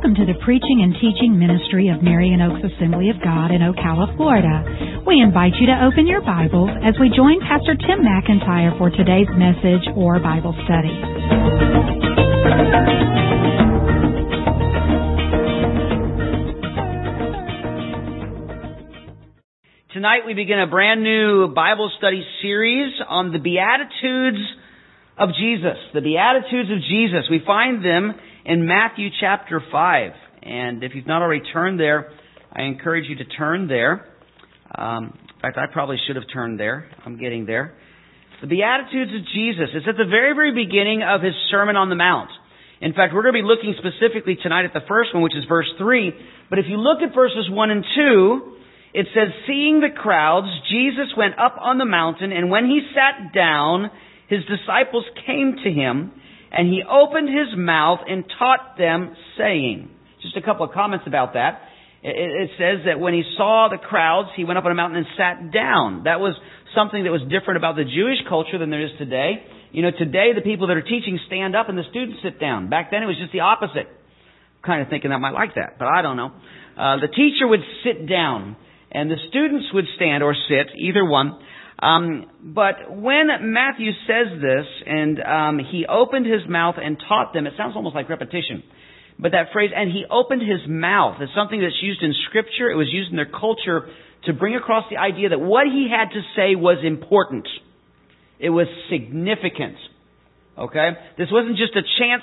Welcome to the preaching and teaching ministry of Marion Oaks Assembly of God in Ocala, Florida. We invite you to open your Bibles as we join Pastor Tim McIntyre for today's message or Bible study. Tonight we begin a brand new Bible study series on the Beatitudes of Jesus. The Beatitudes of Jesus. We find them in Matthew chapter 5. And if you've not already turned there, I encourage you to turn there. In fact, I probably should have turned there. I'm getting there. The Beatitudes of Jesus. It's at the very, very beginning of His Sermon on the Mount. In fact, we're going to be looking specifically tonight at the first one, which is verse 3. But if you look at verses 1 and 2, it says, "Seeing the crowds, Jesus went up on the mountain, and when He sat down, His disciples came to Him, and He opened His mouth and taught them, saying," just a couple of comments about that. It says that when He saw the crowds, He went up on a mountain and sat down. That was something that was different about the Jewish culture than there is today. You know, today the people that are teaching stand up and the students sit down. Back then it was just the opposite. I'm kind of thinking I might like that, but I don't know. The teacher would sit down, and the students would stand or sit, either one. But when Matthew says this, and He opened His mouth and taught them, it sounds almost like repetition. But that phrase, "and He opened His mouth," is something that's used in Scripture. It was used in their culture to bring across the idea that what He had to say was important. It was significant. Okay? This wasn't just a chance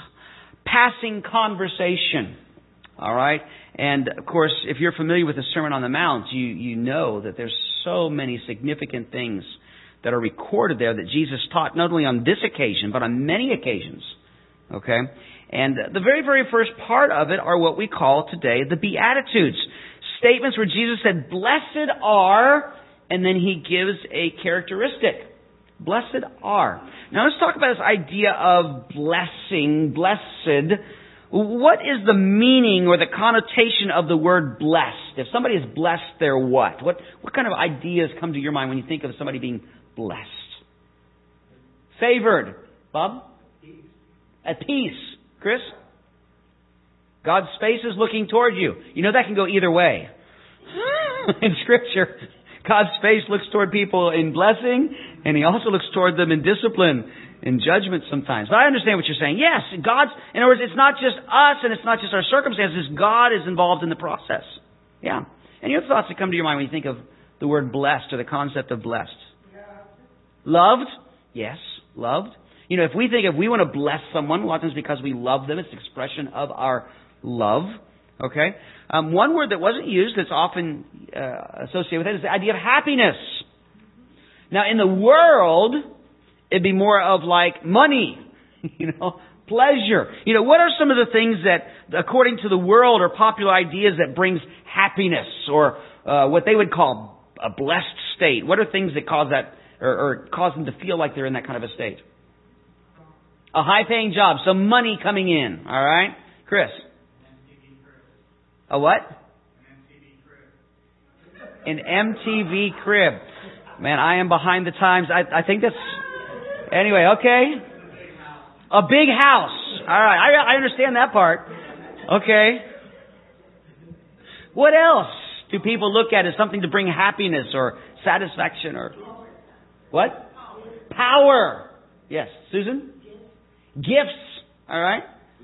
passing conversation. All right? And, of course, if you're familiar with the Sermon on the Mount, you know that there's so many significant things that are recorded there that Jesus taught not only on this occasion, but on many occasions. Okay? And the very, very first part of it are what we call today the Beatitudes. Statements where Jesus said, "Blessed are," and then He gives a characteristic. Blessed are. Now let's talk about this idea of blessing, blessed. What is the meaning or the connotation of the word blessed? If somebody is blessed, they're what? What kind of ideas come to your mind when you think of somebody being blessed? Favored. Bob? At peace. Chris? God's face is looking toward you. You know that can go either way. In Scripture, God's face looks toward people in blessing, and He also looks toward them in discipline, in judgment sometimes. But I understand what you're saying. Yes, in other words, it's not just us and it's not just our circumstances. God is involved in the process. Yeah. Any other thoughts that come to your mind when you think of the word blessed or the concept of blessed? Loved? Yes, loved. You know, if we want to bless someone, a lot of times because we love them, it's an expression of our love. Okay? One word that wasn't used that's often associated with it is the idea of happiness. Now, in the world, it'd be more of like money, pleasure. What are some of the things that, according to the world, are popular ideas that brings happiness or what they would call a blessed state? What are things that cause that or cause them to feel like they're in that kind of a state? A high-paying job, some money coming in. All right, Chris. A what? An MTV crib. Man, I am behind the times. I think that's... Anyway, okay. A big house. All right, I understand that part. Okay. What else do people look at as something to bring happiness or satisfaction or... What? Power. Yes. Susan? Gifts. All right.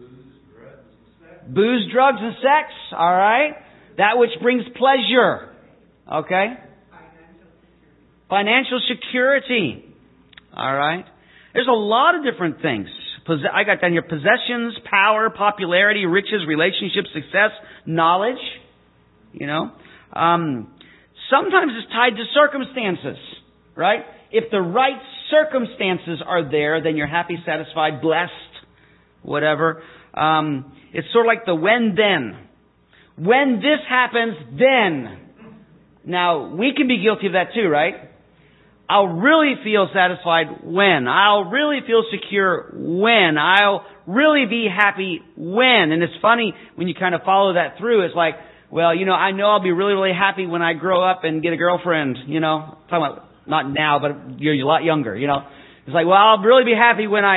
Booze, drugs, and sex. All right. That which brings pleasure. Okay. Financial security. All right. There's a lot of different things. I got down here possessions, power, popularity, riches, relationships, success, knowledge. Sometimes it's tied to circumstances. Right? If the right circumstances are there, then you're happy, satisfied, blessed, whatever. It's sort of like the when then. When this happens, then. Now, we can be guilty of that too, right? I'll really feel satisfied when. I'll really feel secure when. I'll really be happy when. And it's funny when you kind of follow that through. It's like, well, I know I'll be really, really happy when I grow up and get a girlfriend, talking about not now, but you're a lot younger, It's like, well, I'll really be happy when I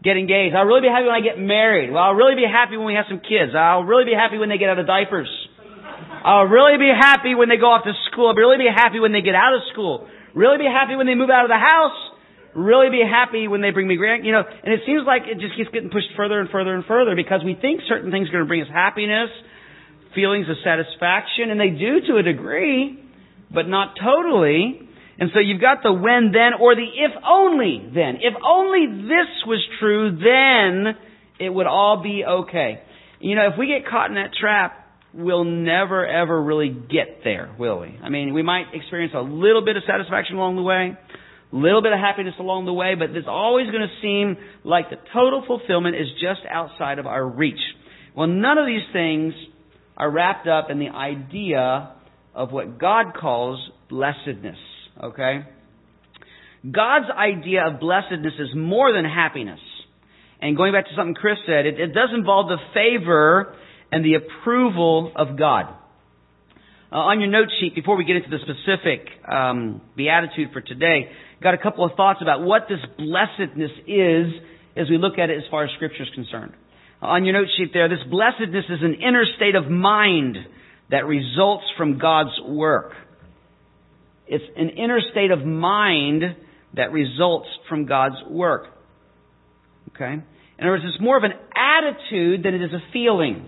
get engaged. I'll really be happy when I get married. Well, I'll really be happy when we have some kids. I'll really be happy when they get out of diapers. I'll really be happy when they go off to school. I'll really be happy when they get out of school. Really be happy when they move out of the house. Really be happy when they bring me and it seems like it just keeps getting pushed further and further and further because we think certain things are going to bring us happiness, feelings of satisfaction, and they do to a degree, but not totally. And so you've got the when then or the if only then. If only this was true, then it would all be okay. If we get caught in that trap, we'll never ever really get there, will we? I mean, we might experience a little bit of satisfaction along the way, a little bit of happiness along the way, but it's always going to seem like the total fulfillment is just outside of our reach. Well, none of these things are wrapped up in the idea of what God calls blessedness. Okay? God's idea of blessedness is more than happiness. And going back to something Chris said, it does involve the favor and the approval of God. On your note sheet, before we get into the specific beatitude for today, got a couple of thoughts about what this blessedness is as we look at it as far as Scripture is concerned. On your note sheet there, this blessedness is an inner state of mind that results from God's work. It's an inner state of mind that results from God's work. Okay? In other words, it's more of an attitude than it is a feeling.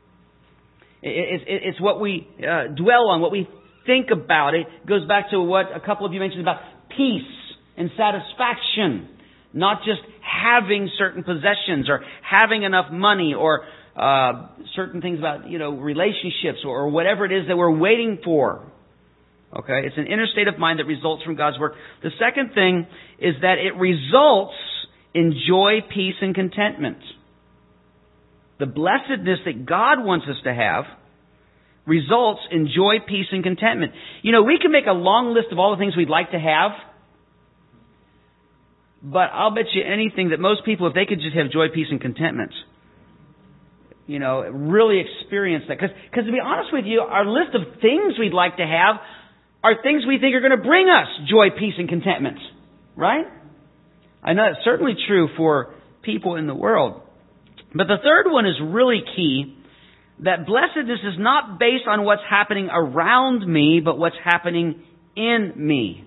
It's what we dwell on, what we think about. It goes back to what a couple of you mentioned about peace and satisfaction. Not just having certain possessions or having enough money or certain things about, relationships or whatever it is that we're waiting for. Okay? It's an inner state of mind that results from God's work. The second thing is that it results in joy, peace, and contentment. The blessedness that God wants us to have results in joy, peace, and contentment. We can make a long list of all the things we'd like to have, but I'll bet you anything that most people, if they could just have joy, peace, and contentment, really experience that. Because to be honest with you, our list of things we'd like to have are things we think are going to bring us joy, peace, and contentment. Right? I know that's certainly true for people in the world. But the third one is really key, that blessedness is not based on what's happening around me, but what's happening in me.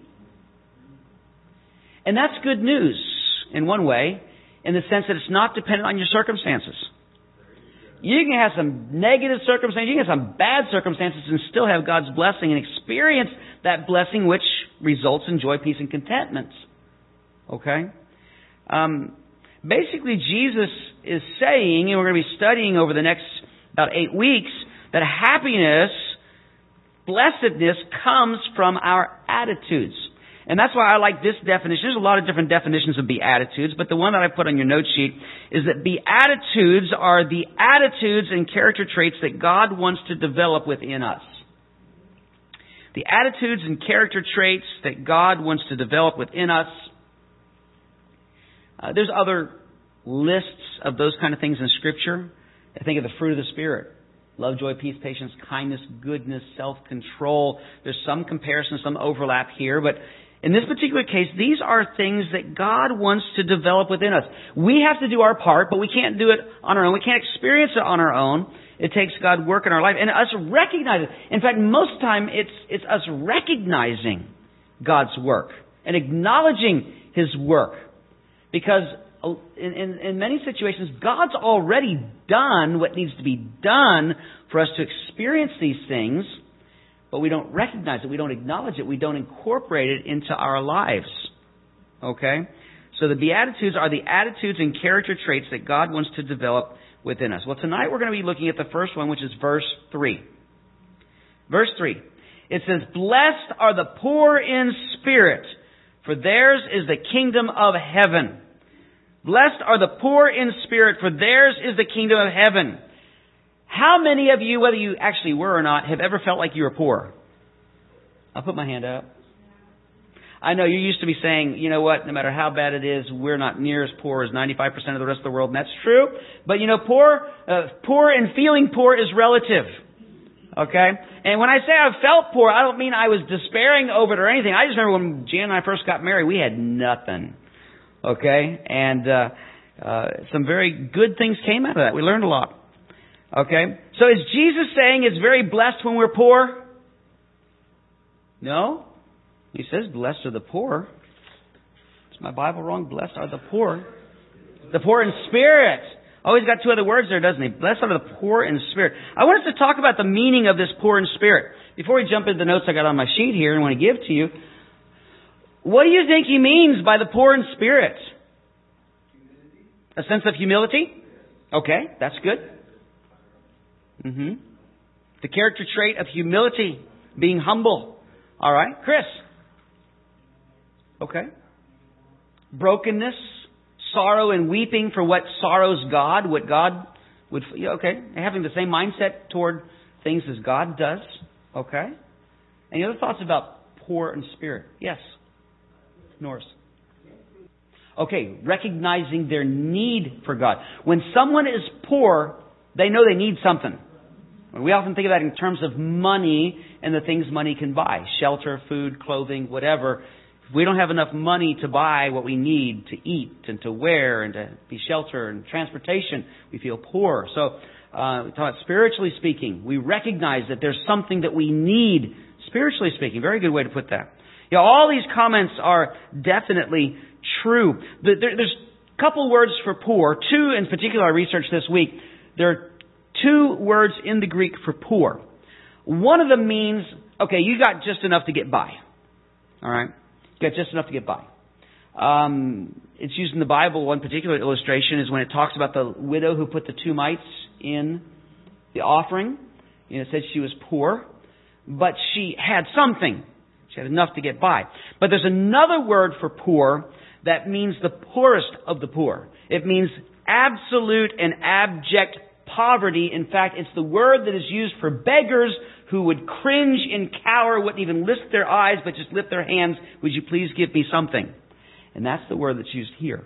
And that's good news in one way, in the sense that it's not dependent on your circumstances. You can have some negative circumstances, you can have some bad circumstances and still have God's blessing and experience that blessing which results in joy, peace, and contentment. Okay? Basically, Jesus is saying, and we're going to be studying over the next about 8 weeks, that happiness, blessedness, comes from our attitudes. And that's why I like this definition. There's a lot of different definitions of beatitudes, but the one that I put on your note sheet is that beatitudes are the attitudes and character traits that God wants to develop within us. The attitudes and character traits that God wants to develop within us. There's other lists of those kind of things in Scripture. I think of the fruit of the Spirit. Love, joy, peace, patience, kindness, goodness, self-control. There's some comparison, some overlap here. But in this particular case, these are things that God wants to develop within us. We have to do our part, but we can't do it on our own. We can't experience it on our own. It takes God work in our life and us recognizing. In fact, most of the time, it's us recognizing God's work and acknowledging His work. Because in many situations, God's already done what needs to be done for us to experience these things, but we don't recognize it, we don't acknowledge it, we don't incorporate it into our lives. Okay? So the Beatitudes are the attitudes and character traits that God wants to develop within us. Well, tonight we're going to be looking at the first one, which is verse 3. Verse 3. It says, "Blessed are the poor in spirit, for theirs is the kingdom of heaven." Blessed are the poor in spirit, for theirs is the kingdom of heaven. How many of you, whether you actually were or not, have ever felt like you were poor? I'll put my hand up. I know you're used to me saying, you know what, no matter how bad it is, we're not near as poor as 95% of the rest of the world, and that's true. But poor and feeling poor is relative. Okay? And when I say I felt poor, I don't mean I was despairing over it or anything. I just remember when Jan and I first got married, we had nothing. Okay? And some very good things came out of that. We learned a lot. Okay? So is Jesus saying it's very blessed when we're poor? No. He says, blessed are the poor. Is my Bible wrong? Blessed are the poor. The poor in spirit. Oh, he's got two other words there, doesn't he? Blessed are the poor in spirit. I want us to talk about the meaning of this poor in spirit. Before we jump into the notes I got on my sheet here and want to give to you, what do you think he means by the poor in spirit? A sense of humility? Okay, that's good. The character trait of humility, being humble. All right, Chris. Okay. Brokenness, sorrow and weeping for what sorrows God, what God would... Okay, having the same mindset toward things as God does. Okay. Any other thoughts about poor in spirit? Yes. Norris. Okay, recognizing their need for God. When someone is poor, they know they need something. We often think of that in terms of money and the things money can buy. Shelter, food, clothing, whatever. If we don't have enough money to buy what we need to eat and to wear and to be shelter and transportation, we feel poor. So, we talk about spiritually speaking. We recognize that there's something that we need, spiritually speaking. Very good way to put that. Yeah, all these comments are definitely true. There's a couple words for poor. Two in particular I researched this week. There are two words in the Greek for poor. One of them means, okay, you got just enough to get by. All right? You got just enough to get by. It's used in the Bible. One particular illustration is when it talks about the widow who put the 2 mites in the offering. It said she was poor, but she had something. She had enough to get by. But there's another word for poor that means the poorest of the poor. It means absolute and abject poverty. In fact, it's the word that is used for beggars who would cringe and cower, wouldn't even lift their eyes, but just lift their hands. Would you please give me something? And that's the word that's used here.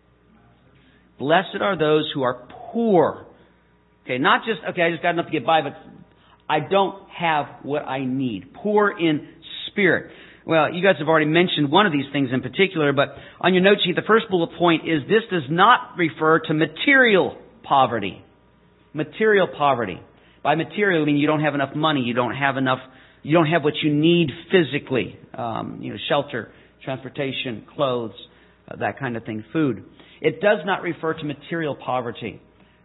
Blessed are those who are poor. Okay, not just, okay, I just got enough to get by, but I don't have what I need. Poor in spirit. Well, you guys have already mentioned one of these things in particular, but on your note sheet, the first bullet point is this does not refer to material poverty. Material poverty. By material, I mean you don't have enough money, you don't have what you need physically. Shelter, transportation, clothes, that kind of thing, food. It does not refer to material poverty.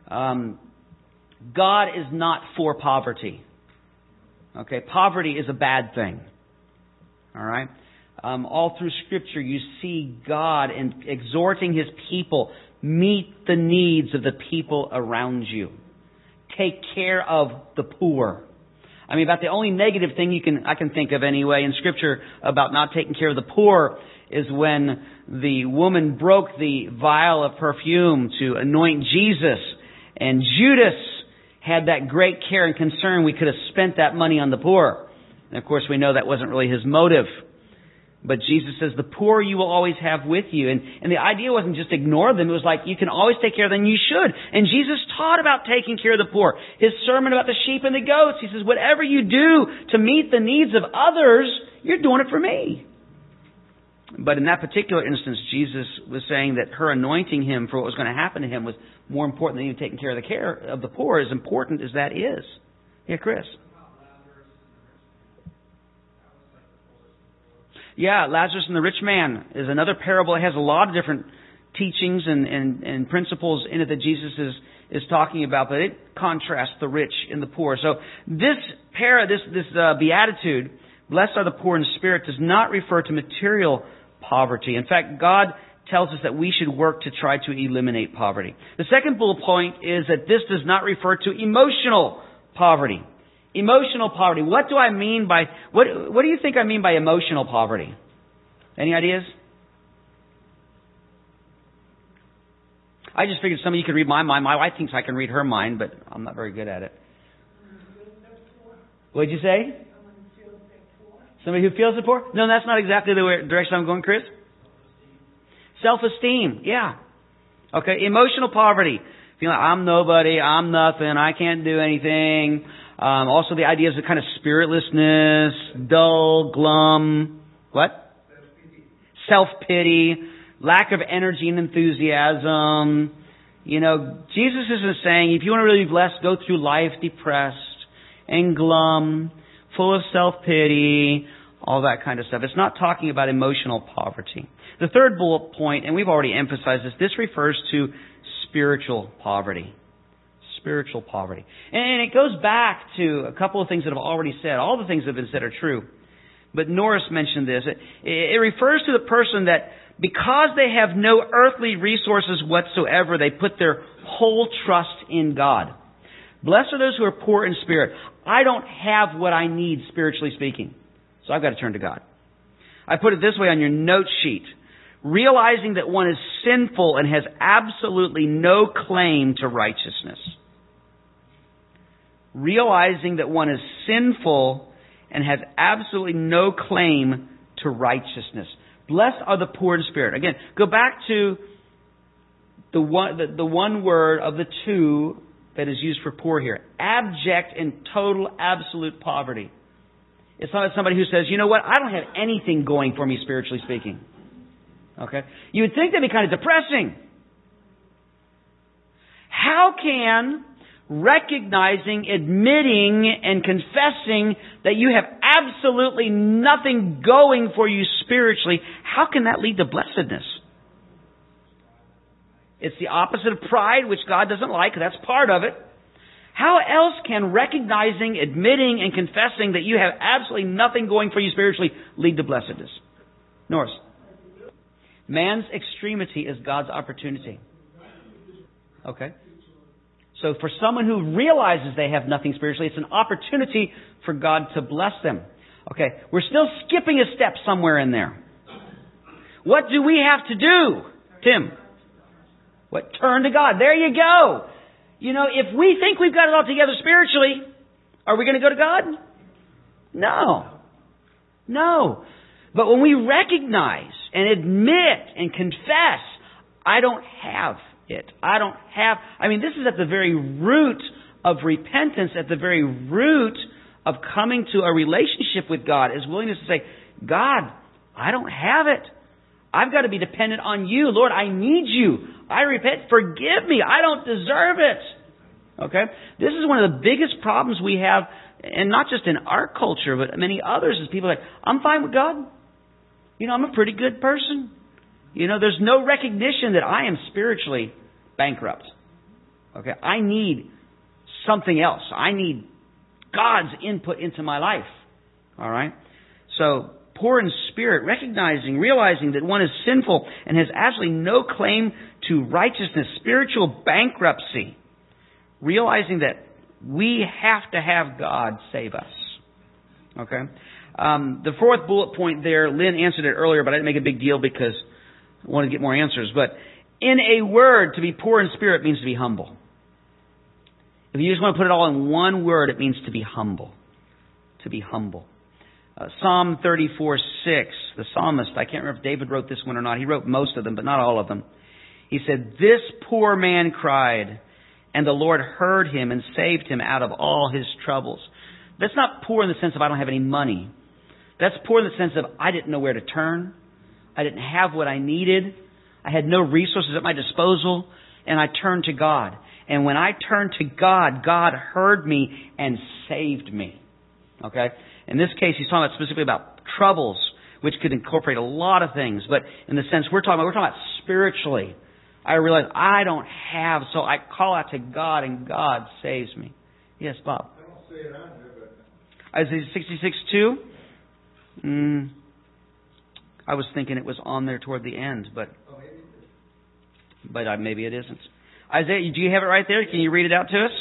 God is not for poverty. Okay, poverty is a bad thing. All right? All through Scripture, you see God exhorting His people, meet the needs of the people around you. Take care of the poor. I mean, about the only negative thing I can think of anyway in Scripture about not taking care of the poor is when the woman broke the vial of perfume to anoint Jesus, and Judas had that great care and concern we could have spent that money on the poor. And of course we know that wasn't really his motive. But Jesus says, the poor you will always have with you. And the idea wasn't just ignore them. It was like, you can always take care of them. You should. And Jesus taught about taking care of the poor. His sermon about the sheep and the goats, He says, whatever you do to meet the needs of others, you're doing it for me. But in that particular instance, Jesus was saying that her anointing Him for what was going to happen to him was more important than even taking care of the poor, as important as that is. Yeah, Chris. Yeah, Lazarus and the rich man is another parable. It has a lot of different teachings and principles in it that Jesus is talking about, but it contrasts the rich and the poor. So this beatitude, blessed are the poor in spirit, does not refer to material poverty. In fact, God tells us that we should work to try to eliminate poverty. The second bullet point is that this does not refer to emotional poverty. Emotional poverty. What do I mean by... What do you think I mean by emotional poverty? Any ideas? I just figured some of you could read my mind. My wife thinks I can read her mind, but I'm not very good at it. What did you say? Somebody who feels the poor? No, that's not exactly the direction I'm going, Chris. Self-esteem. Yeah. Okay. Emotional poverty. Feeling like I'm nobody, I'm nothing, I can't do anything. Also the ideas of kind of spiritlessness, dull, glum, what? Self-pity, lack of energy and enthusiasm, Jesus isn't saying, if you want to really be blessed, go through life depressed and glum, full of self-pity, all that kind of stuff. It's not talking about emotional poverty. The third bullet point, and we've already emphasized this refers to spiritual poverty. Spiritual poverty. And it goes back to a couple of things that I've already said. All the things that have been said are true. But Norris mentioned this. It refers to the person that because they have no earthly resources whatsoever, they put their whole trust in God. Blessed are those who are poor in spirit. I don't have what I need, spiritually speaking. So I've got to turn to God. I put it this way on your note sheet. Realizing that one is sinful and has absolutely no claim to righteousness. Realizing that one is sinful and has absolutely no claim to righteousness. Blessed are the poor in spirit. Again, go back to the one word of the two that is used for poor here. Abject and total absolute poverty. It's not somebody who says, you know what, I don't have anything going for me spiritually speaking. Okay? You would think that'd be kind of depressing. How can recognizing, admitting, and confessing that you have absolutely nothing going for you spiritually, how can that lead to blessedness? It's the opposite of pride, which God doesn't like. That's part of it. How else can recognizing, admitting, and confessing that you have absolutely nothing going for you spiritually lead to blessedness? Norris. Man's extremity is God's opportunity. Okay? So for someone who realizes they have nothing spiritually, it's an opportunity for God to bless them. Okay, we're still skipping a step somewhere in there. What do we have to do, Tim? What? Turn to God. There you go. If we think we've got it all together spiritually, are we going to go to God? No. But when we recognize and admit and confess, I don't have it. This is at the very root of repentance, at the very root of coming to a relationship with God, is willingness to say, God, I don't have it. I've got to be dependent on you. Lord, I need you. I repent. Forgive me. I don't deserve it. Okay? This is one of the biggest problems we have, and not just in our culture, but many others, is people are like, I'm fine with God. I'm a pretty good person. There's no recognition that I am spiritually bankrupt. Okay? I need something else. I need God's input into my life. All right? So, poor in spirit, realizing that one is sinful and has absolutely no claim to righteousness, spiritual bankruptcy. Realizing that we have to have God save us. Okay? The fourth bullet point there, Lynn answered it earlier, but I didn't make a big deal because I wanted to get more answers. But in a word, to be poor in spirit means to be humble. If you just want to put it all in one word, it means to be humble. To be humble. Psalm 34:6, the psalmist, I can't remember if David wrote this one or not. He wrote most of them, but not all of them. He said, this poor man cried, and the Lord heard him and saved him out of all his troubles. That's not poor in the sense of I don't have any money. That's poor in the sense of I didn't know where to turn. I didn't have what I needed. I had no resources at my disposal, and I turned to God. And when I turned to God, God heard me and saved me. Okay? In this case, he's talking specifically about troubles, which could incorporate a lot of things. But in the sense we're talking about spiritually. I realize I don't have, so I call out to God, and God saves me. Yes, Bob. I don't see it on here, but Isaiah 66:2. I was thinking it was on there toward the end, but maybe it isn't. Isaiah, do you have it right there? Can you read it out to us?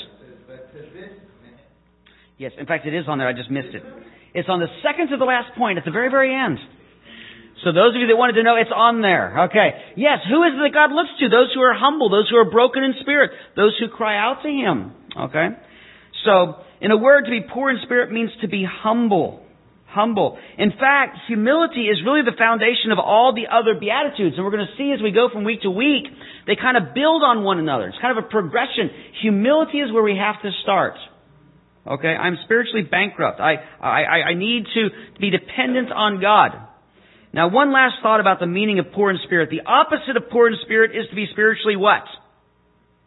Yes, in fact, it is on there. I just missed it. It's on the second to the last point at the very, very end. So those of you that wanted to know, it's on there. Okay. Yes, who is it that God looks to? Those who are humble, those who are broken in spirit, those who cry out to Him. Okay. So, in a word, to be poor in spirit means to be humble. Humble. In fact, humility is really the foundation of all the other Beatitudes. And we're going to see as we go from week to week, they kind of build on one another. It's kind of a progression. Humility is where we have to start. Okay? I'm spiritually bankrupt. I need to be dependent on God. Now, one last thought about the meaning of poor in spirit. The opposite of poor in spirit is to be spiritually what?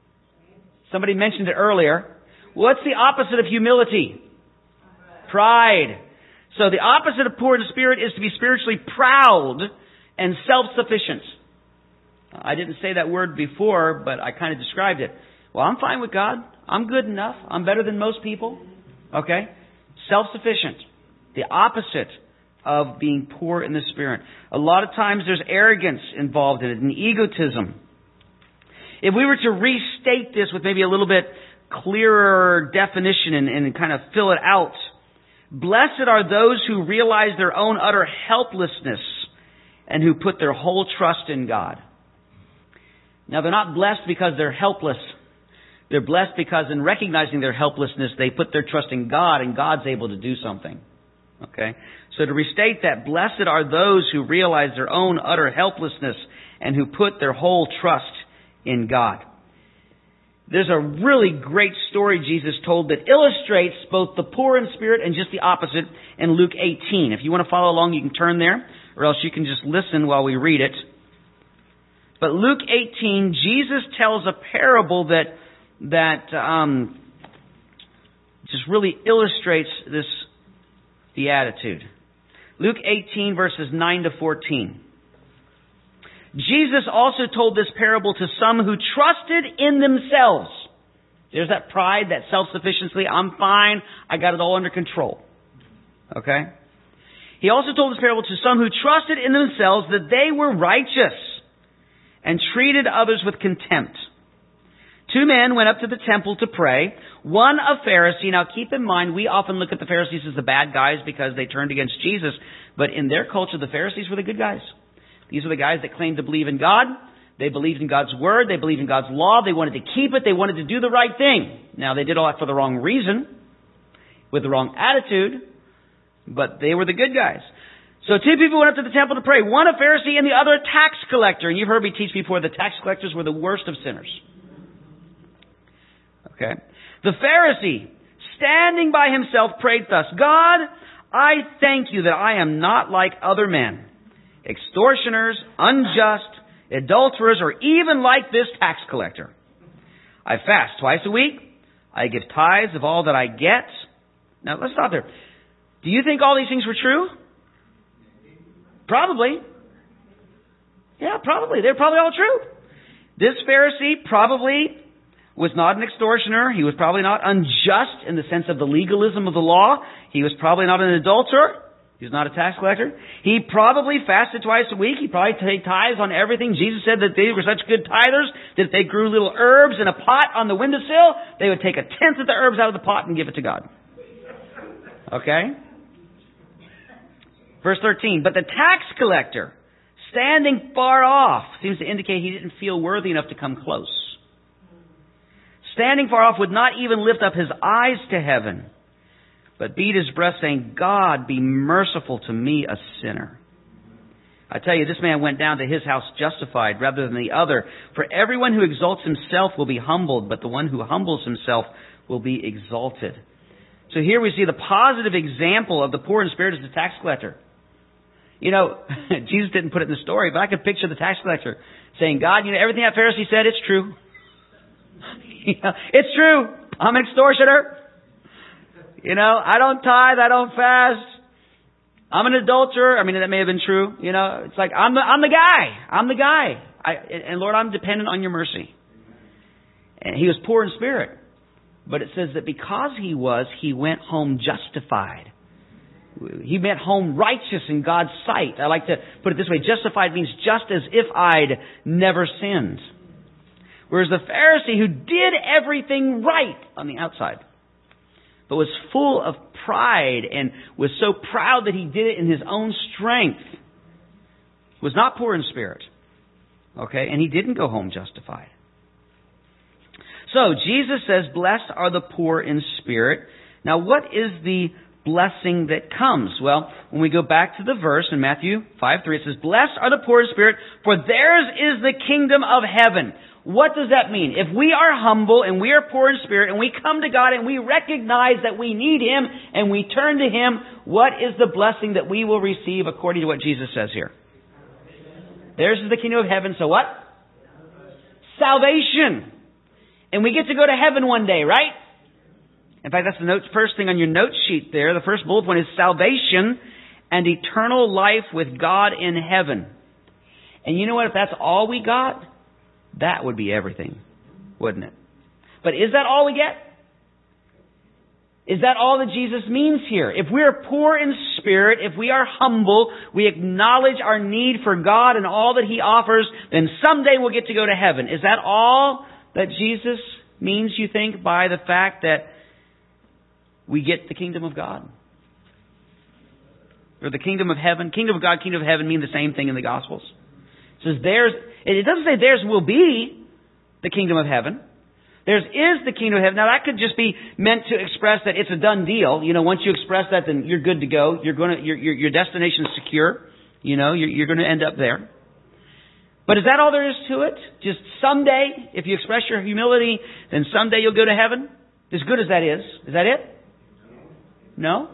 Somebody mentioned it earlier. What's the opposite of humility? Pride. So the opposite of poor in spirit is to be spiritually proud and self-sufficient. I didn't say that word before, but I kind of described it. Well, I'm fine with God. I'm good enough. I'm better than most people. Okay? Self-sufficient. The opposite of being poor in the spirit. A lot of times there's arrogance involved in it and egotism. If we were to restate this with maybe a little bit clearer definition and kind of fill it out, blessed are those who realize their own utter helplessness and who put their whole trust in God. Now, they're not blessed because they're helpless. They're blessed because in recognizing their helplessness, they put their trust in God and God's able to do something. Okay? So to restate that, blessed are those who realize their own utter helplessness and who put their whole trust in God. There's a really great story Jesus told that illustrates both the poor in spirit and just the opposite in Luke 18. If you want to follow along, you can turn there, or else you can just listen while we read it. But Luke 18, Jesus tells a parable that just really illustrates this beatitude. Luke 18, verses 9 to 14. Jesus also told this parable to some who trusted in themselves. There's that pride, that self-sufficiency. I'm fine. I got it all under control. Okay? He also told this parable to some who trusted in themselves that they were righteous and treated others with contempt. 2 men went up to the temple to pray. One a Pharisee. Now keep in mind, we often look at the Pharisees as the bad guys because they turned against Jesus. But in their culture, the Pharisees were the good guys. These were the guys that claimed to believe in God. They believed in God's Word. They believed in God's law. They wanted to keep it. They wanted to do the right thing. Now, they did all that for the wrong reason, with the wrong attitude, but they were the good guys. So 2 people went up to the temple to pray. One a Pharisee and the other a tax collector. And you've heard me teach before, the tax collectors were the worst of sinners. Okay. The Pharisee, standing by himself, prayed thus, God, I thank you that I am not like other men, extortioners, unjust, adulterers, or even like this tax collector. I fast twice a week. I give tithes of all that I get. Now, let's stop there. Do you think all these things were true? Probably. Yeah, probably. They're probably all true. This Pharisee probably was not an extortioner. He was probably not unjust in the sense of the legalism of the law. He was probably not an adulterer. He was not a tax collector. He probably fasted twice a week. He probably paid tithes on everything. Jesus said that they were such good tithers that if they grew little herbs in a pot on the windowsill, they would take 1/10 of the herbs out of the pot and give it to God. Okay? Verse 13, but the tax collector, standing far off, seems to indicate he didn't feel worthy enough to come close. Standing far off, would not even lift up his eyes to heaven, but beat his breast, saying, God, be merciful to me, a sinner. I tell you, this man went down to his house justified rather than the other. For everyone who exalts himself will be humbled, but the one who humbles himself will be exalted. So here we see the positive example of the poor in spirit as the tax collector. You know, Jesus didn't put it in the story, but I could picture the tax collector saying, God, everything that Pharisee said, it's true. It's true. I'm an extortioner. I don't tithe. I don't fast. I'm an adulterer. That may have been true. It's like, I'm the guy. I'm the guy. And Lord, I'm dependent on your mercy. And he was poor in spirit. But it says that because he went home justified. He went home righteous in God's sight. I like to put it this way. Justified means just as if I'd never sinned. Whereas the Pharisee who did everything right on the outside, but was full of pride and was so proud that he did it in his own strength, was not poor in spirit. Okay? And he didn't go home justified. So, Jesus says, blessed are the poor in spirit. Now, what is the blessing that comes? Well, when we go back to the verse in Matthew 5:3, it says, blessed are the poor in spirit, for theirs is the kingdom of heaven. What does that mean? If we are humble and we are poor in spirit and we come to God and we recognize that we need Him and we turn to Him, what is the blessing that we will receive according to what Jesus says here? Theirs is the kingdom of heaven, so what? Salvation. And we get to go to heaven one day, right? In fact, that's the first thing on your note sheet there. The first bullet point is salvation and eternal life with God in heaven. And you know what? If that's all we got, that would be everything, wouldn't it? But is that all we get? Is that all that Jesus means here? If we are poor in spirit, if we are humble, we acknowledge our need for God and all that He offers, then someday we'll get to go to heaven. Is that all that Jesus means, you think, by the fact that we get the kingdom of God? Or the kingdom of heaven? Kingdom of God, kingdom of heaven mean the same thing in the Gospels. It says it doesn't say theirs will be the kingdom of heaven. Theirs is the kingdom of heaven. Now that could just be meant to express that it's a done deal. You know, once you express that, then you're good to go. Your destination is secure. You know, you're going to end up there. But is that all there is to it? Just someday, if you express your humility, then someday you'll go to heaven? As good as that is that it? No?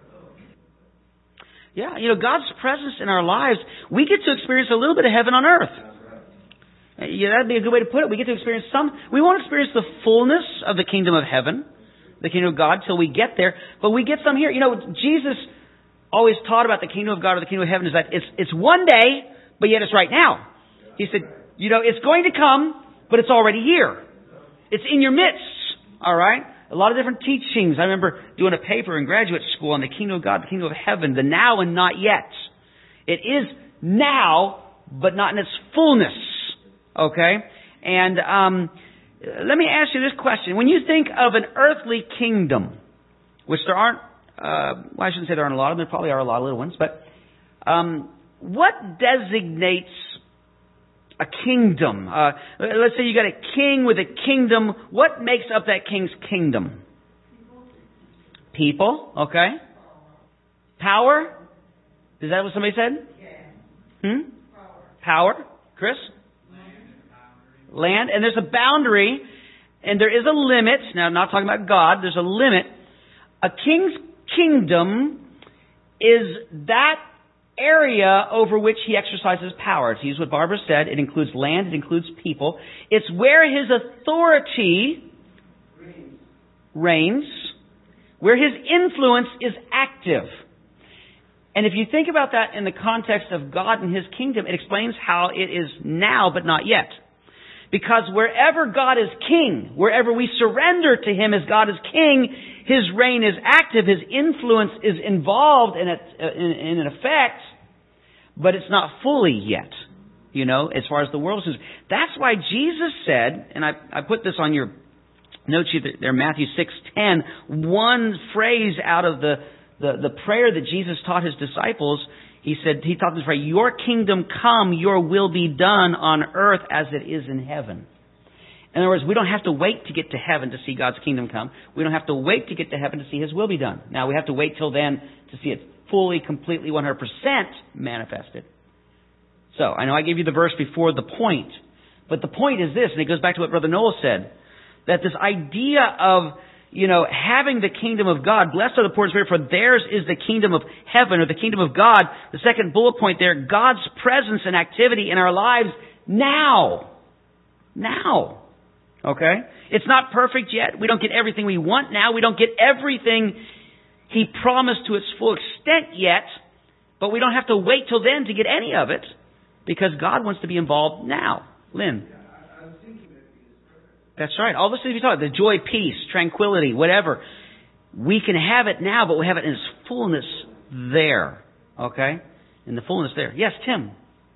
Yeah, you know, God's presence in our lives, we get to experience a little bit of heaven on earth. Yeah, that'd be a good way to put it. We get to experience we won't experience the fullness of the kingdom of heaven, the kingdom of God, till we get there, but we get some here. You know, Jesus always taught about the kingdom of God or the kingdom of heaven is that it's one day, but yet it's right now. He said, you know, it's going to come, but it's already here. It's in your midst, all right? A lot of different teachings. I remember doing a paper in graduate school on the kingdom of God, the kingdom of heaven, the now and not yet. It is now, but not in its fullness. Okay? And let me ask you this question. When you think of an earthly kingdom, which there aren't, well, I shouldn't say there aren't a lot of them. There probably are a lot of little ones. But what designates a kingdom? Let's say you got a king with a kingdom. What makes up that king's kingdom? People. Okay. Power? Is that what somebody said? Power. Chris? Land. And there's a boundary. And there is a limit. Now, I'm not talking about God. There's a limit. A king's kingdom is that area over which he exercises power. To use what Barbara said, it includes land, it includes people. It's where his authority reigns, where his influence is active. And if you think about that in the context of God and His kingdom, it explains how it is now but not yet. Because wherever God is king, wherever we surrender to Him as God is king, His reign is active, His influence is involved in an effect, but it's not fully yet, you know, as far as the world is concerned. That's why Jesus said, and I put this on your note sheet there, Matthew 6:10, one phrase out of the prayer that Jesus taught His disciples. He taught them to pray, your kingdom come, your will be done on earth as it is in heaven. In other words, we don't have to wait to get to heaven to see God's kingdom come. We don't have to wait to get to heaven to see His will be done. Now, we have to wait till then to see it fully, completely, 100% manifested. So, I know I gave you the verse before the point, but the point is this, and it goes back to what Brother Noel said, that this idea of, you know, having the kingdom of God, blessed are the poor in spirit, for theirs is the kingdom of heaven, or the kingdom of God. The second bullet point there, God's presence and activity in our lives now. Now. Okay? It's not perfect yet. We don't get everything we want now. We don't get everything He promised to its full extent yet. But we don't have to wait till then to get any of it, because God wants to be involved now. Lynn? That's right. All those things we talk about, the joy, peace, tranquility, whatever. We can have it now, but we have it in its fullness there. Okay? In the fullness there. Yes, Tim?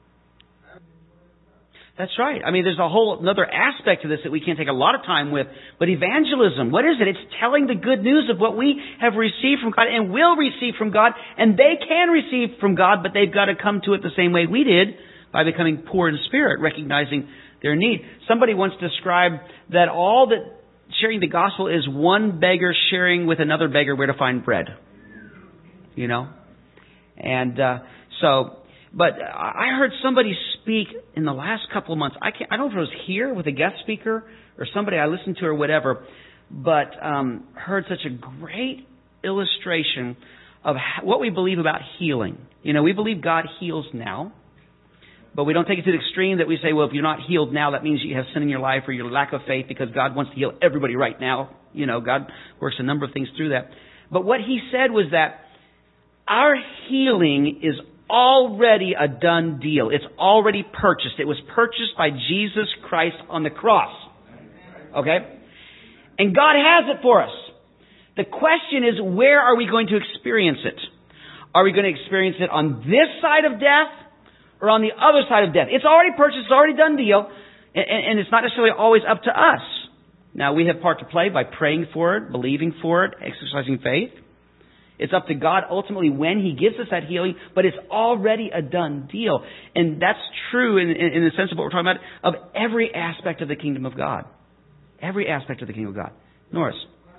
That's right. I mean, there's a whole another aspect to this that we can't take a lot of time with. But evangelism, what is it? It's telling the good news of what we have received from God and will receive from God. And they can receive from God, but they've got to come to it the same way we did, by becoming poor in spirit, recognizing their need. Somebody once described that all that sharing the gospel is one beggar sharing with another beggar where to find bread. You know? And but I heard somebody speak in the last couple of months. I don't know if it was here with a guest speaker or somebody I listened to or whatever, but heard such a great illustration of what we believe about healing. You know, we believe God heals now. But we don't take it to the extreme that we say, well, if you're not healed now, that means you have sin in your life or your lack of faith, because God wants to heal everybody right now. You know, God works a number of things through that. But what he said was that our healing is already a done deal. It's already purchased. It was purchased by Jesus Christ on the cross. Okay? And God has it for us. The question is, where are we going to experience it? Are we going to experience it on this side of death or on the other side of death? It's already purchased. It's already done deal. And it's not necessarily always up to us. Now, we have part to play by praying for it, believing for it, exercising faith. It's up to God ultimately when He gives us that healing, but it's already a done deal. And that's true in the sense of what we're talking about, of every aspect of the kingdom of God. Every aspect of the kingdom of God. Norris?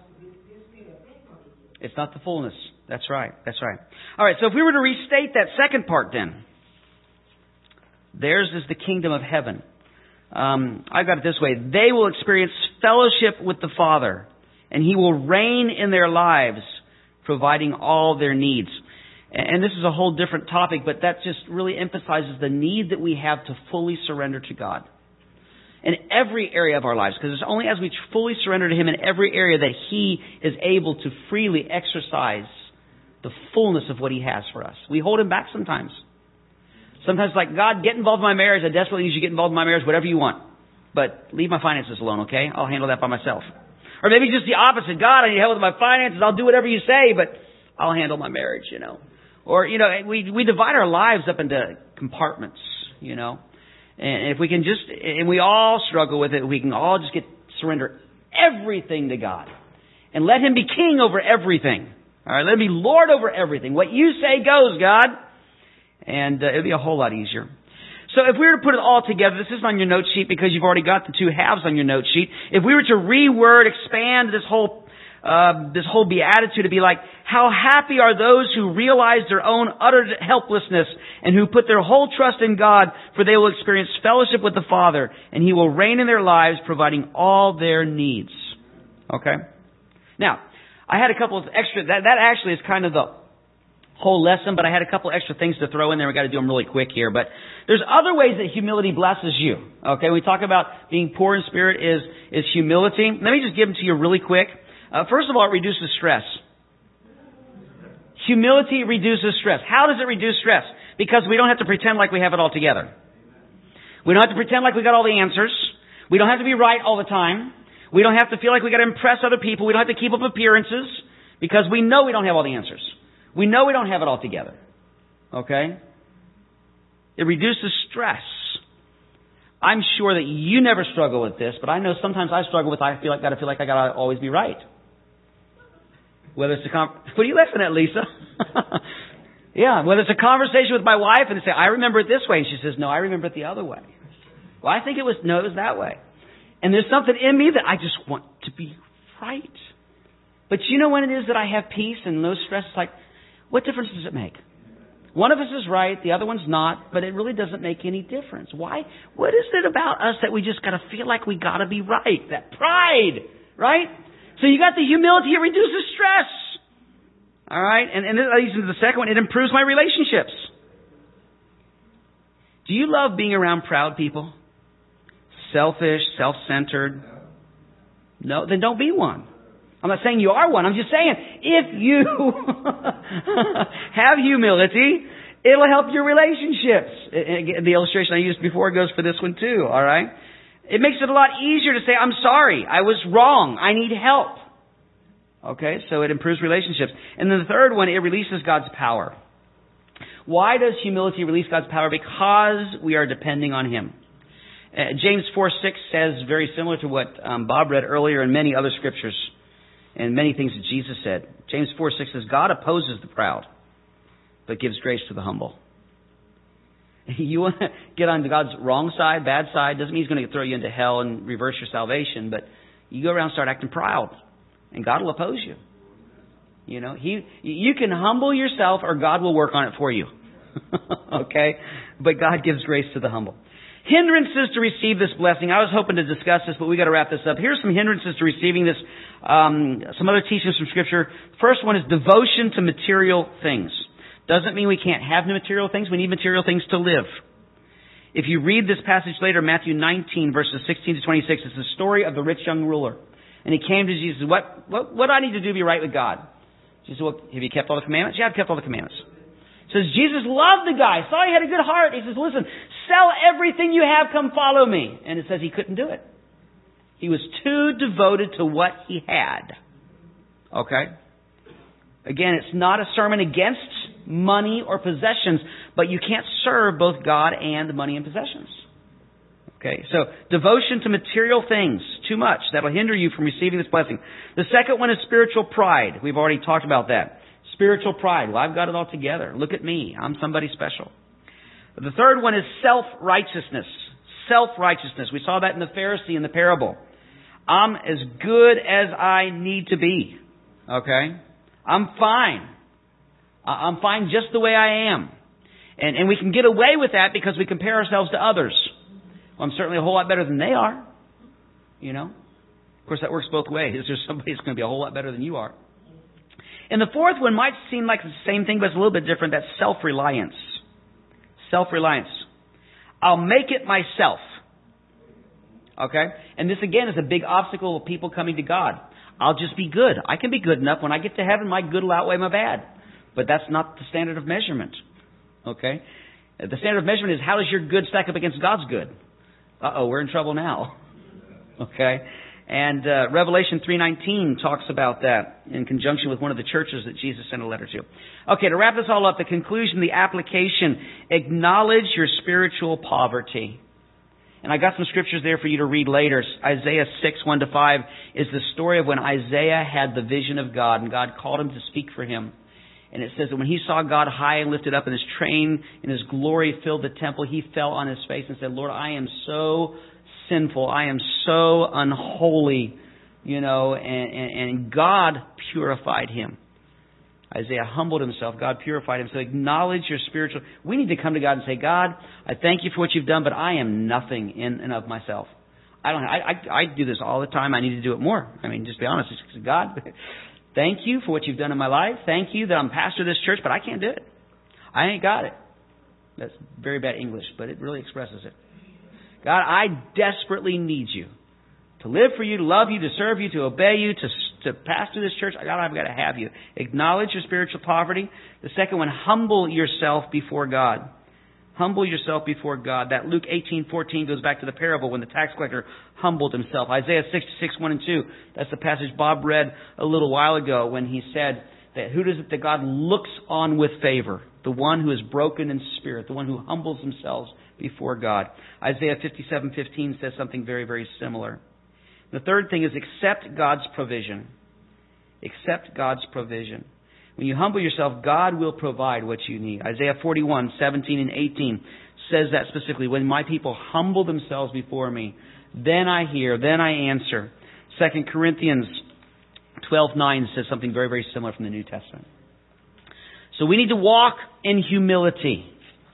It's not the fullness. That's right. That's right. All right, so if we were to restate that second part then, theirs is the kingdom of heaven. I've got it this way. They will experience fellowship with the Father, and He will reign in their lives, providing all their needs. And this is a whole different topic, but that just really emphasizes the need that we have to fully surrender to God in every area of our lives. Because it's only as we fully surrender to Him in every area that He is able to freely exercise the fullness of what He has for us. We hold Him back sometimes. Sometimes it's like, God, get involved in my marriage. I desperately need you to get involved in my marriage, whatever you want. But leave my finances alone, okay? I'll handle that by myself. Or maybe just the opposite. God, I need help with my finances. I'll do whatever you say, but I'll handle my marriage, you know. Or, you know, we divide our lives up into compartments, you know. And if we can just, and we all struggle with it, we can all just surrender everything to God. And let Him be king over everything. All right, let Him be Lord over everything. What you say goes, God. And it'll be a whole lot easier. So if we were to put it all together, this isn't on your note sheet because you've already got the two halves on your note sheet. If we were to reword, expand this whole beatitude to be like, how happy are those who realize their own utter helplessness and who put their whole trust in God, for they will experience fellowship with the Father, and He will reign in their lives, providing all their needs. Okay? Now, I had a couple of extra, that actually is kind of the whole lesson, but I had a couple extra things to throw in there. We've got to do them really quick here. But there's other ways that humility blesses you. Okay, we talk about being poor in spirit is humility. Let me just give them to you really quick. First of all, it reduces stress. Humility reduces stress. How does it reduce stress? Because we don't have to pretend like we have it all together. We don't have to pretend like we got all the answers. We don't have to be right all the time. We don't have to feel like we got to impress other people. We don't have to keep up appearances because we know we don't have all the answers. We know we don't have it all together. Okay? It reduces stress. I'm sure that you never struggle with this, but I know sometimes I struggle with I feel like I gotta always be right. Whether it's what are you laughing at, Lisa? Yeah, whether it's a conversation with my wife and I say, I remember it this way, and she says, no, I remember it the other way. Well, I think it was that way. And there's something in me that I just want to be right. But you know when it is that I have peace and no stress, it's like, what difference does it make? One of us is right, the other one's not, but it really doesn't make any difference. Why? What is it about us that we just got to feel like we got to be right? That pride, right? So you got the humility, it reduces stress. All right? And this leads into the second one, it improves my relationships. Do you love being around proud people? Selfish, self-centered? No? Then don't be one. I'm not saying you are one. I'm just saying, if you have humility, it'll help your relationships. The illustration I used before goes for this one too, all right? It makes it a lot easier to say, I'm sorry, I was wrong, I need help. Okay, so it improves relationships. And then the third one, it releases God's power. Why does humility release God's power? Because we are depending on Him. James 4:6 says, very similar to what Bob read earlier and many other scriptures, and many things that Jesus said. James 4:6 says, God opposes the proud, but gives grace to the humble. You want to get on God's wrong side, bad side, doesn't mean He's going to throw you into hell and reverse your salvation, but you go around and start acting proud, and God will oppose you. You know, you can humble yourself, or God will work on it for you. Okay? But God gives grace to the humble. Hindrances to receive this blessing. I was hoping to discuss this, but we got to wrap this up. Here's some hindrances to receiving this. Some other teachings from Scripture. First one is devotion to material things. Doesn't mean we can't have material things. We need material things to live. If you read this passage later, Matthew 19, verses 16 to 26, it's the story of the rich young ruler. And he came to Jesus, what do I need to do to be right with God? Jesus said, well, have you kept all the commandments? Yeah, I've kept all the commandments. Says Jesus loved the guy, saw he had a good heart. He says, listen, sell everything you have, come follow me. And it says he couldn't do it. He was too devoted to what he had. Okay? Again, it's not a sermon against money or possessions, but you can't serve both God and money and possessions. Okay, so devotion to material things, too much. That'll hinder you from receiving this blessing. The second one is spiritual pride. We've already talked about that. Spiritual pride. Well, I've got it all together. Look at me. I'm somebody special. The third one is self-righteousness. Self-righteousness. We saw that in the Pharisee in the parable. I'm as good as I need to be. Okay? I'm fine. I'm fine just the way I am. And we can get away with that because we compare ourselves to others. Well, I'm certainly a whole lot better than they are. You know? Of course, that works both ways. There's somebody who's going to be a whole lot better than you are. And the fourth one might seem like the same thing, but it's a little bit different. That's self-reliance. Self-reliance. I'll make it myself. Okay? And this, again, is a big obstacle of people coming to God. I'll just be good. I can be good enough. When I get to heaven, my good will outweigh my bad. But that's not the standard of measurement. Okay? The standard of measurement is how does your good stack up against God's good? Uh-oh, we're in trouble now. Okay? And Revelation 3:19 talks about that in conjunction with one of the churches that Jesus sent a letter to. Okay, to wrap this all up, the conclusion, the application, acknowledge your spiritual poverty. And I got some scriptures there for you to read later. Isaiah 6:1-5 is the story of when Isaiah had the vision of God, and God called him to speak for him. And it says that when he saw God high and lifted up, and his train and his glory filled the temple, he fell on his face and said, Lord, I am so sinful. I am so unholy, and God purified him. Isaiah humbled himself. God purified him. So acknowledge your spiritual. We need to come to God and say, God, I thank you for what you've done, but I am nothing in and of myself. I do this all the time. I need to do it more. I mean, just be honest. God, thank you for what you've done in my life. Thank you that I'm pastor of this church, but I can't do it. I ain't got it. That's very bad English, but it really expresses it. God, I desperately need you to live for you, to love you, to serve you, to obey you, to pastor this church. God, I've got to have you. Acknowledge your spiritual poverty. The second one, humble yourself before God. Humble yourself before God. That Luke 18:14 goes back to the parable when the tax collector humbled himself. Isaiah 66:1-2. That's the passage Bob read a little while ago when he said that who does it that God looks on with favor? The one who is broken in spirit, the one who humbles themselves before God. Isaiah 57:15 says something very, very similar. The third thing is accept God's provision. Accept God's provision. When you humble yourself, God will provide what you need. Isaiah 41:17-18 says that specifically. When my people humble themselves before me, then I hear, then I answer. 2 Corinthians 12:9 says something very, very similar from the New Testament. So we need to walk in humility.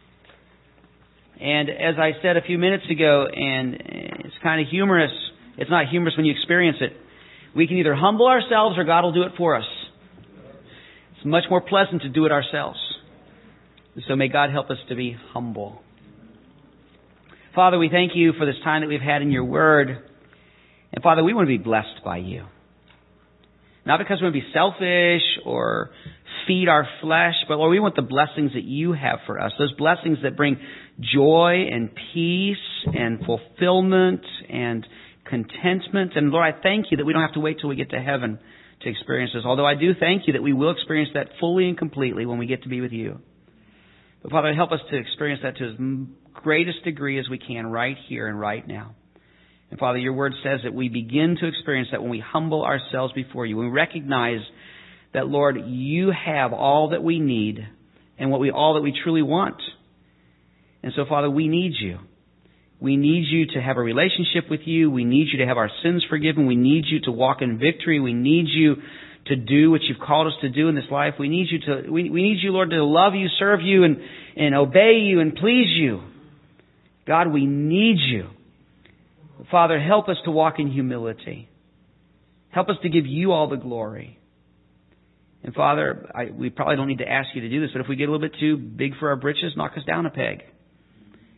And as I said a few minutes ago, and it's kind of humorous, it's not humorous when you experience it, we can either humble ourselves or God will do it for us. It's much more pleasant to do it ourselves. So may God help us to be humble. Father, we thank you for this time that we've had in your word. And Father, we want to be blessed by you. Not because we want to be selfish or feed our flesh, but Lord, we want the blessings that you have for us. Those blessings that bring joy and peace and fulfillment and contentment. And Lord, I thank you that we don't have to wait till we get to heaven to experience this. Although I do thank you that we will experience that fully and completely when we get to be with you. But Father, help us to experience that to as greatest degree as we can right here and right now. And Father, your word says that we begin to experience that when we humble ourselves before you, when we recognize that, Lord, you have all that we need and all that we truly want. And so, Father, we need you. We need you to have a relationship with you. We need you to have our sins forgiven. We need you to walk in victory. We need you to do what you've called us to do in this life. We need you we need you, Lord, to love you, serve you, and obey you and please you. God, we need you. Father, help us to walk in humility. Help us to give you all the glory. And Father, we probably don't need to ask you to do this, but if we get a little bit too big for our britches, knock us down a peg.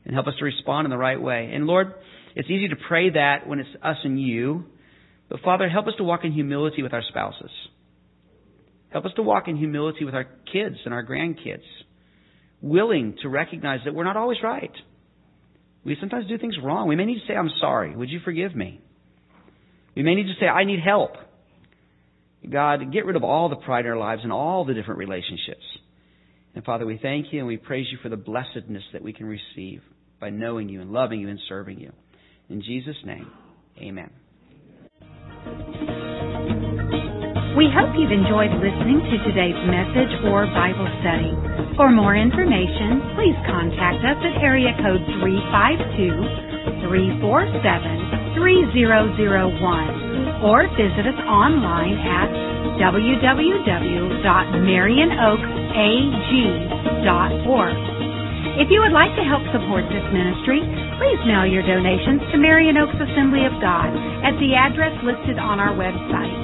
and help us to respond in the right way. And Lord, it's easy to pray that when it's us and you, but Father, help us to walk in humility with our spouses. Help us to walk in humility with our kids and our grandkids, willing to recognize that we're not always right. We sometimes do things wrong. We may need to say, I'm sorry. Would you forgive me? We may need to say, I need help. God, get rid of all the pride in our lives and all the different relationships. And Father, we thank you and we praise you for the blessedness that we can receive by knowing you and loving you and serving you. In Jesus' name, amen. We hope you've enjoyed listening to today's message or Bible study. For more information, please contact us at area code 352-347-3001 or visit us online at www.marionoaksag.org. If you would like to help support this ministry, please mail your donations to Marion Oaks Assembly of God at the address listed on our website.